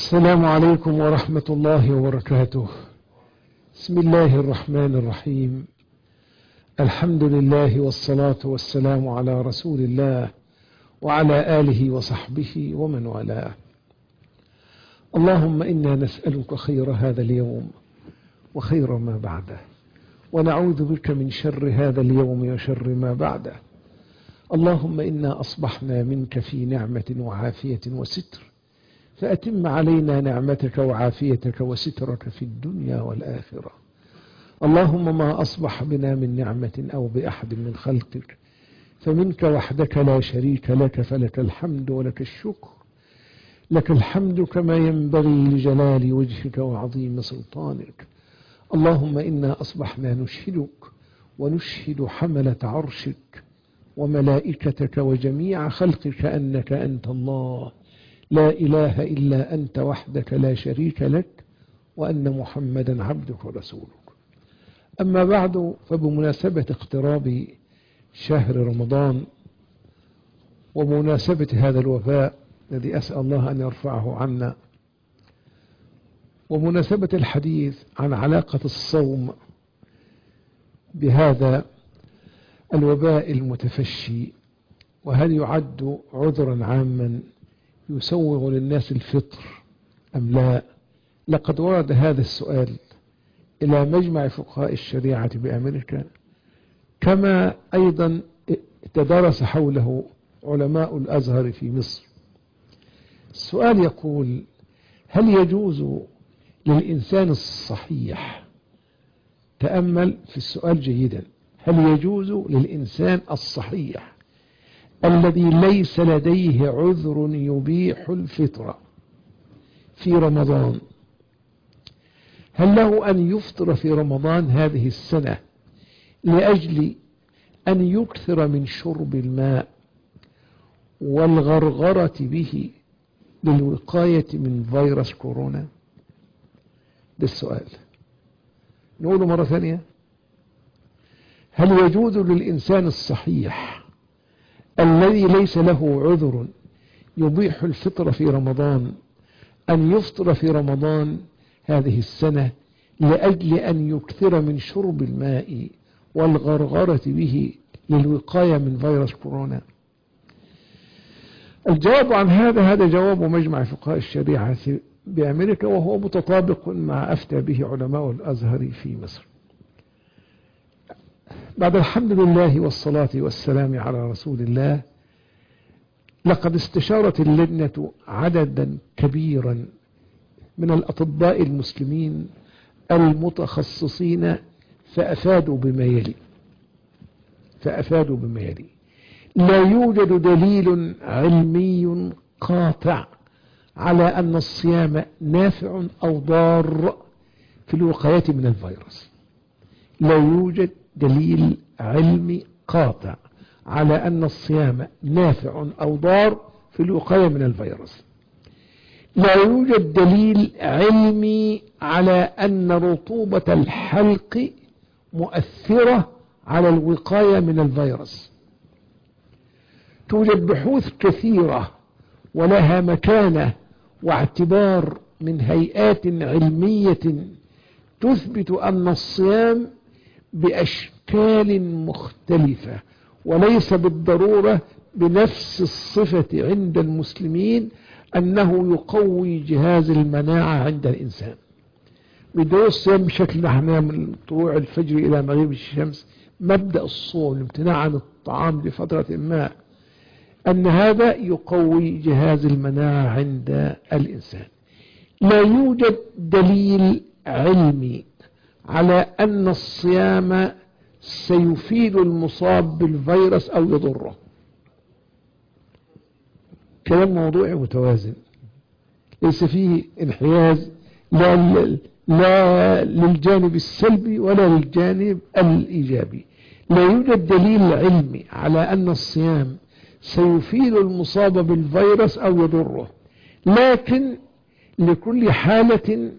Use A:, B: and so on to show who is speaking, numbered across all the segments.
A: السلام عليكم ورحمة الله وبركاته. بسم الله الرحمن الرحيم. الحمد لله والصلاة والسلام على رسول الله وعلى آله وصحبه ومن والاه. اللهم إنا نسألك خير هذا اليوم وخير ما بعده، ونعوذ بك من شر هذا اليوم وشر ما بعده. اللهم إنا أصبحنا منك في نعمة وعافية وستر، فأتم علينا نعمتك وعافيتك وسترك في الدنيا والآخرة. اللهم ما أصبح بنا من نعمة أو بأحد من خلقك فمنك وحدك لا شريك لك، فلك الحمد ولك الشكر. لك الحمد كما ينبغي لجلال وجهك وعظيم سلطانك. اللهم إنا أصبحنا نشهدك ونشهد حملة عرشك وملائكتك وجميع خلقك أنك أنت الله لا إله إلا أنت وحدك لا شريك لك، وأن محمدا عبدك ورسولك. أما بعد، فبمناسبة اقتراب شهر رمضان ومناسبة هذا الوباء الذي أسأل الله أن يرفعه عنا، ومناسبة الحديث عن علاقة الصوم بهذا الوباء المتفشي، وهل يعد عذرا عاما يسوغ للناس الفطر أم لا؟ لقد ورد هذا السؤال إلى مجمع فقهاء الشريعة بأمريكا، كما أيضا تدرس حوله علماء الأزهر في مصر. السؤال يقول: هل يجوز للإنسان الصحيح، تأمل في السؤال جيدا، هل يجوز للإنسان الصحيح الذي ليس لديه عذر يبيح الفطر في رمضان، هل له أن يفطر في رمضان هذه السنة لأجل أن يكثر من شرب الماء والغرغرة به للوقاية من فيروس كورونا؟ ده السؤال. نقوله مرة ثانية: هل يجوز للإنسان الصحيح الذي ليس له عذر يبيح الفطر في رمضان أن يفطر في رمضان هذه السنة لأجل أن يكثر من شرب الماء والغرغرة به للوقاية من فيروس كورونا؟ الجواب عن هذا جواب مجمع فقهاء الشريعة بأمريكا، وهو متطابق مع أفتى به علماء الأزهر في مصر. بعد الحمد لله والصلاة والسلام على رسول الله، لقد استشارت اللجنة عددا كبيرا من الأطباء المسلمين المتخصصين فأفادوا بما يلي: لا يوجد دليل علمي قاطع على أن الصيام نافع أو ضار في الوقاية من الفيروس. لا يوجد دليل علمي قاطع على أن الصيام نافع أو ضار في الوقاية من الفيروس. لا يوجد دليل علمي على أن رطوبة الحلق مؤثرة على الوقاية من الفيروس. توجد بحوث كثيرة ولها مكانة واعتبار من هيئات علمية تثبت أن الصيام بأشكال مختلفة وليس بالضرورة بنفس الصفة عند المسلمين أنه يقوي جهاز المناعة عند الإنسان. بدون الصيام بشكل نحن من طلوع الفجر إلى مغيب الشمس، مبدأ الصوم الامتناع عن الطعام لفترة ما، أن هذا يقوي جهاز المناعة عند الإنسان. لا يوجد دليل علمي على أن الصيام سيفيد المصاب بالفيروس أو يضره. كلام موضوعي متوازن، ليس فيه انحياز لا للجانب السلبي ولا للجانب الإيجابي. لا يوجد دليل علمي على أن الصيام سيفيد المصاب بالفيروس أو يضره، لكن لكل حالة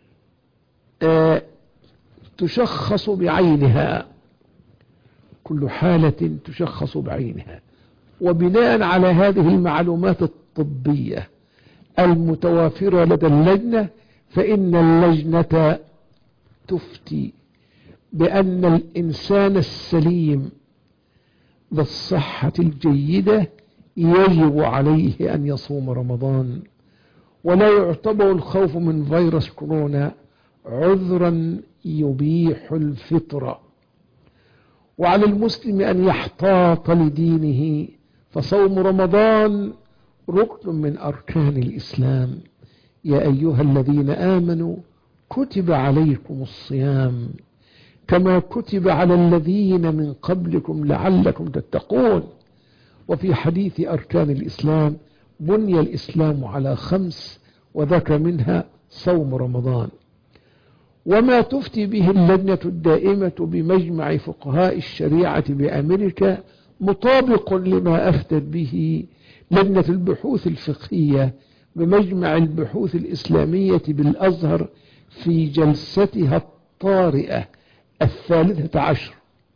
A: تشخص بعينها، كل حالة تشخص بعينها. وبناء على هذه المعلومات الطبية المتوافرة لدى اللجنة، فإن اللجنة تفتي بأن الإنسان السليم بالصحة الجيدة يجب عليه أن يصوم رمضان، ولا يعتبر الخوف من فيروس كورونا عذرا يبيح الفطر. وعلى المسلم أن يحتاط لدينه، فصوم رمضان ركن من أركان الإسلام. يا أيها الذين آمنوا كتب عليكم الصيام كما كتب على الذين من قبلكم لعلكم تتقون. وفي حديث أركان الإسلام بني الإسلام على 5 وذكر منها صوم رمضان. وما تفتي به اللجنة الدائمة بمجمع فقهاء الشريعة بأمريكا مطابق لما أفتت به لجنة البحوث الفقهية بمجمع البحوث الإسلامية بالأزهر في جلستها الطارئة 13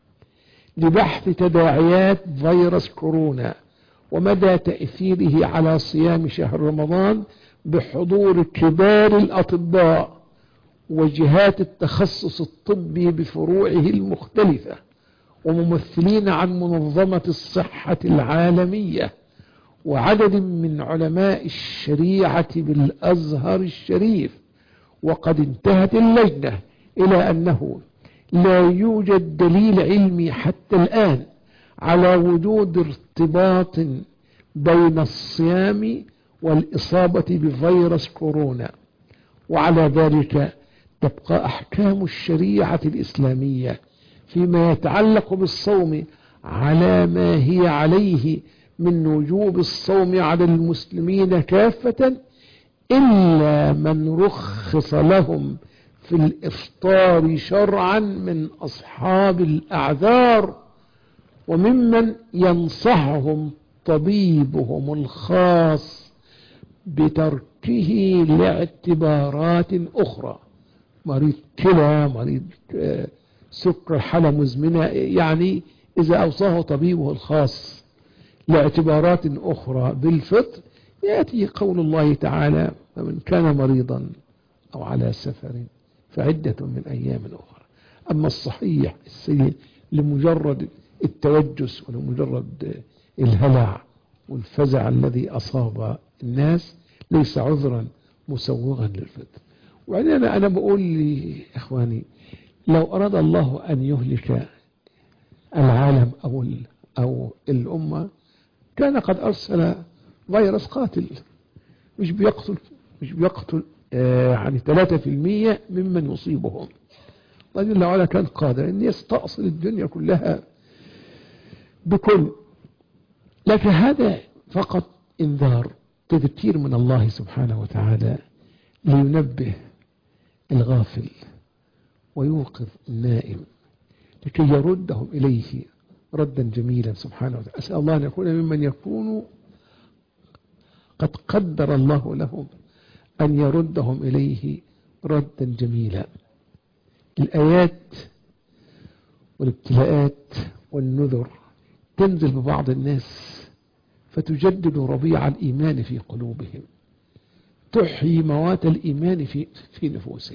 A: لبحث تداعيات فيروس كورونا ومدى تأثيره على صيام شهر رمضان، بحضور كبار الأطباء وجهات التخصص الطبي بفروعه المختلفة وممثلين عن منظمة الصحة العالمية وعدد من علماء الشريعة بالأزهر الشريف. وقد انتهت اللجنة إلى أنه لا يوجد دليل علمي حتى الآن على وجود ارتباط بين الصيام والإصابة بفيروس كورونا، وعلى ذلك تبقى أحكام الشريعة الإسلامية فيما يتعلق بالصوم على ما هي عليه من وجوب الصوم على المسلمين كافة، إلا من رخص لهم في الإفطار شرعا من أصحاب الأعذار وممن ينصحهم طبيبهم الخاص بتركه لاعتبارات أخرى، مريض كلى، مريض سكر، حالة مزمنة، يعني إذا أوصاه طبيبه الخاص لاعتبارات أخرى بالفطر يأتي قول الله تعالى: فمن كان مريضا أو على سفر فعدة من أيام أخرى. أما الصحيح السيء لمجرد التوجس ولمجرد الهلع والفزع الذي أصاب الناس ليس عذرا مسوغا للفطر. وبعدين أنا بقول لإخواني، لو أراد الله أن يهلك العالم أو الأمة كان قد أرسل فيروس قاتل مش بيقتل يعني 3% ممن يصيبهم. الله جل وعلا كان قادر أن يستأصل الدنيا كلها بكل، لكن هذا فقط انذار، تذكير من الله سبحانه وتعالى لينبه الغافل ويوقظ النائم لكي يردهم إليه ردا جميلا سبحانه وتعالى. أسأل الله أن يكون ممن يكونوا قد قدر الله لهم أن يردهم إليه ردا جميلا. الآيات والابتلاءات والنذر تنزل ببعض الناس فتجدد ربيع الإيمان في قلوبهم، تحيي موات الإيمان في نفوسهم،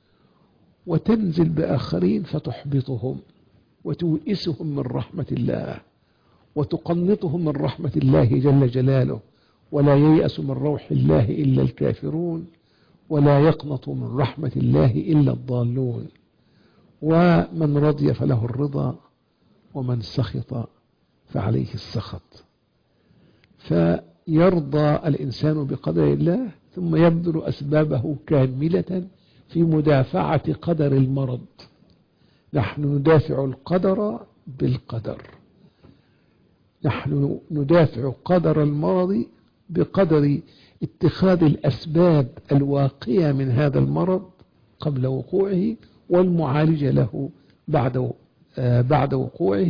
A: وتنزل بآخرين فتحبطهم وتوئسهم من رحمة الله وتقنطهم من رحمة الله جل جلاله. ولا ييأس من روح الله إلا الكافرون ولا يقنط من رحمة الله إلا الضالون. ومن رضي فله الرضا ومن سخط فعليه السخط. فيرضى الإنسان بقدر الله ثم يبذل أسبابه كاملة في مدافعة قدر المرض. نحن ندافع القدر بالقدر، نحن ندافع قدر المرض بقدر اتخاذ الأسباب الواقية من هذا المرض قبل وقوعه والمعالجة له بعد وقوعه.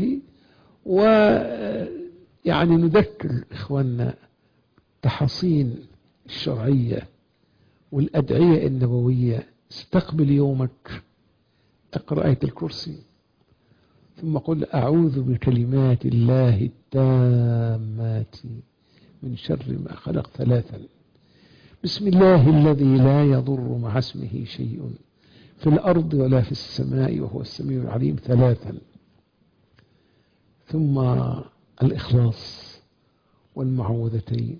A: ويعني نذكر إخواننا تحصين الشرعية والأدعية النبوية. استقبل يومك، اقرأ آية الكرسي ثم قل أعوذ بكلمات الله التامات من شر ما خلق 3. بسم الله الذي لا يضر مع اسمه شيء في الأرض ولا في السماء وهو السميع العليم 3. ثم الإخلاص والمعوذتين.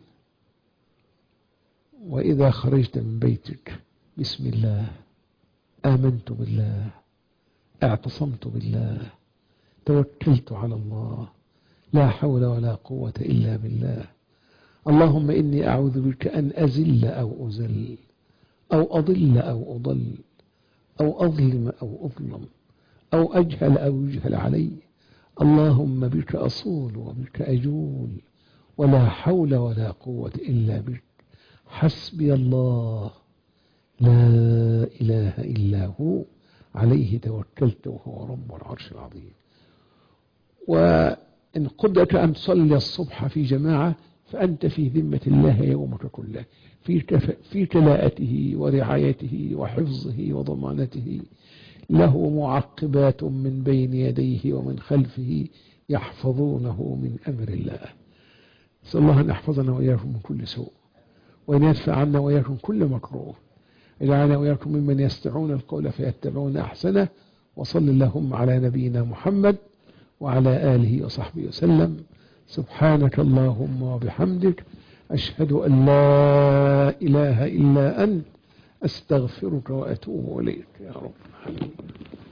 A: وإذا خرجت من بيتك بسم الله، آمنت بالله، اعتصمت بالله، توكلت على الله، لا حول ولا قوة إلا بالله. اللهم إني أعوذ بك أن أزل أو أزل، أو أضل أو أضل، أو أظلم أو أظلم، أو أجهل أو يجهل علي. اللهم بك أصول وبك أجول، ولا حول ولا قوة إلا بك. حسبي الله لا إله إلا هو، عليه توكلت وهو رب العرش العظيم. وإن قدرت أن تصلي الصبح في جماعة فأنت في ذمة الله يومك كله، في كلاءته ورعايته وحفظه وضمانته. له معقبات من بين يديه ومن خلفه يحفظونه من أمر الله. نسأل الله أن يحفظنا وإياكم من كل سوء، وأن يدفع عنا وإياكم كل مكروه، اجعلنا وإياكم ممن يستمعون القول فيتبعون أحسنه. وصل اللهم على نبينا محمد وعلى آله وصحبه وسلم. سبحانك اللهم وبحمدك، أشهد أن لا إله إلا أنت، أستغفرك وأتوب إليك يا رب العالمين.